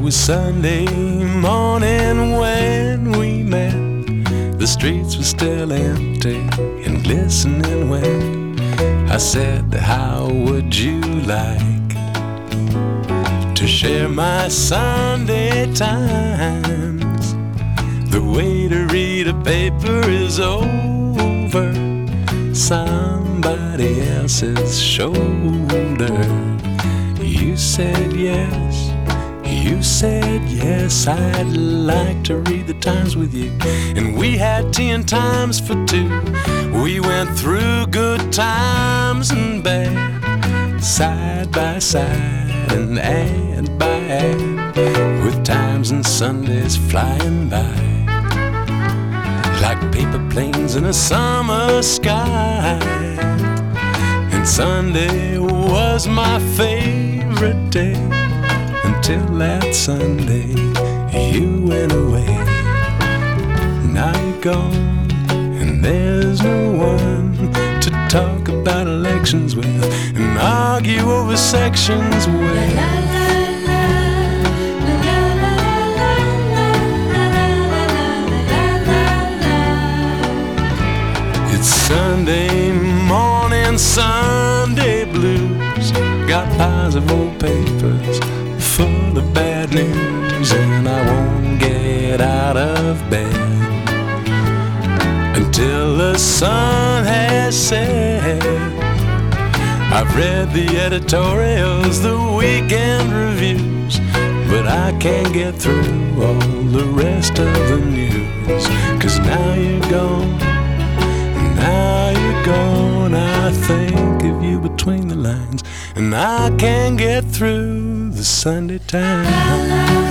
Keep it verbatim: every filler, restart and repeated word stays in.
was Sunday morning when we met. The streets were still empty and glistening wet. I said, how would you like to share my Sunday times? The way to read a paper is over somebody else's shoulder. You said yes, you said yes, I'd like to read the Times with you. And we had ten times for two. We went through good times and bad, side by side and ad by ad, with times and Sundays flying by like paper planes in a summer sky. And Sunday was my favorite day until that Sunday you went away. Now you're gone and there's no one to talk about elections with and argue over sections with. It's Sunday morning, Sunday blues. Got piles of old papers full of bad news, and I won't get out of bed until the sun has set. I've read the editorials, the weekend reviews, but I can't get through all the rest of the news. 'Cause now you're gone, now you're gone, I think of you between the lines, and I can't get through the Sunday Times.